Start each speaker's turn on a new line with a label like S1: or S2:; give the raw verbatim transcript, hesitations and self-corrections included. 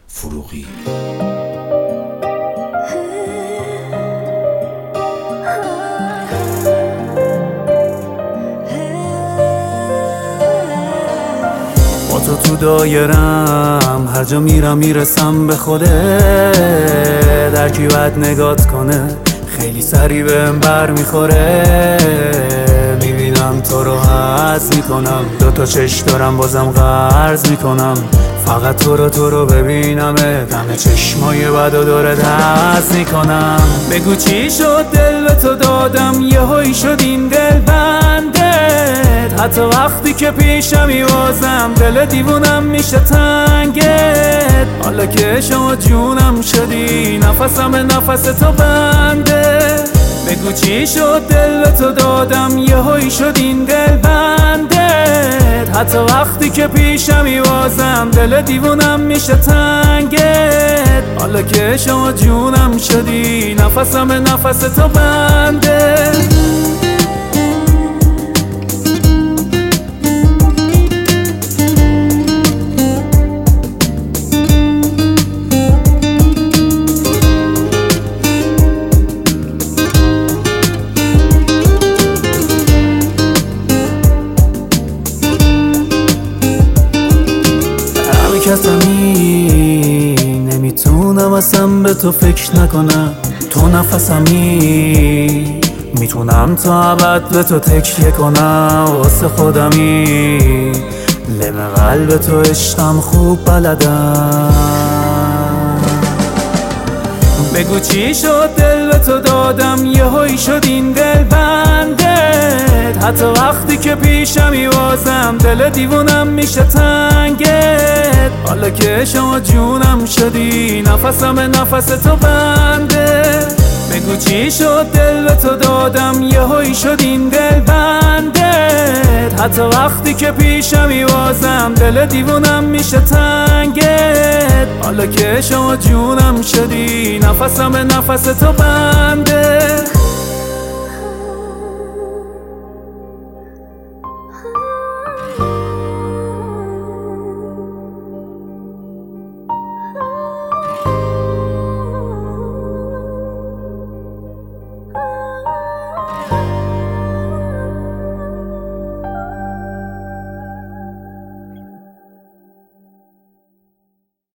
S1: فروغی.
S2: با تو تو دایرم، هر جا میرم میرسم به خوده. در کی بد نگات کنه خیلی سری بهم بر میخوره. میبینم تو رو حس میکنم، دوتا چشم دارم بازم قرض میکنم. فقط تو رو تو رو ببینم، دم چشمای بد و داره دست میکنم. بگو چی شد دل به تو دادم، یه هایی شد این دل بندت. حتی وقتی که پیشمی بازم دل دیوونم میشه تنگت. حالا که شما جونم شدی، نفسم به نفس تو بنده. بگو چی شد دل به تو دادم، یه هایی شد این دل بندت. حتی وقتی که پیشمی بازم دل دیوونم میشه تنگت. حالا که شما جونم شدی، نفسم به نفس تو بنده. کسمی نمیتونم اصلا به تو فکر نکنم. تو نفسمی میتونم تا ابد به تو تکیه کنم. واسه خودمی لب قلب تو عشقم خوب بلدم. بگو چی شد دل به تو دادم، یه هایی شد این دل بندت. حتی وقتی که پیشمی بازم دل دیوونم میشه تنگت. حالا که شما جونم شدی، نفسم به نفس تو بنده. بگو چی شد دل به تو دادم، یه هایی شد این دل بندت. حتی وقتی که پیشمی بازم دل دیوونم میشه تنگت. حالا که شما جونم شدی، نفسم به نفس تو بنده.